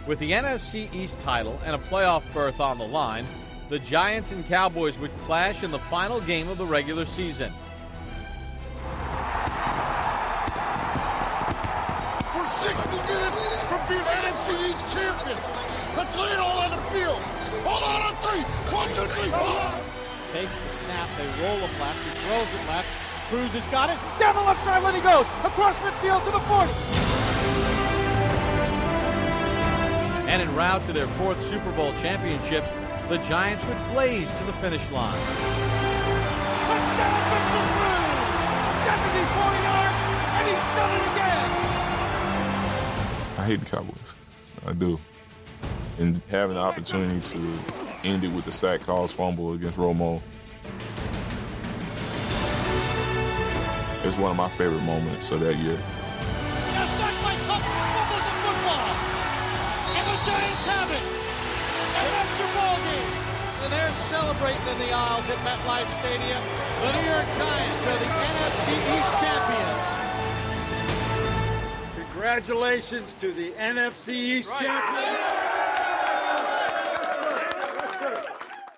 With the NFC East title and a playoff berth on the line, the Giants and Cowboys would clash in the final game of the regular season. We're 60 minutes from being NFC East champions. Let's lay it all on the field. Hold on 3. 1, 2, 3. Takes the snap. They roll him left. He throws it left. Cruz has got it. Down the left sideline he goes. Across midfield to the 40. And en route to their 4th Super Bowl championship, the Giants would blaze to the finish line. Touchdown, Victor Cruz! 74 yards, and he's done it again! I hate the Cowboys. I do. And having the opportunity to end it with the sack calls fumble against Romo, it's one of my favorite moments of that year. Now sacked by Tuck, fumbles the football, and the Giants have it. And that's your ball game. And they're celebrating in the aisles at MetLife Stadium. The New York Giants are the NFC East champions. Congratulations to the NFC East champions.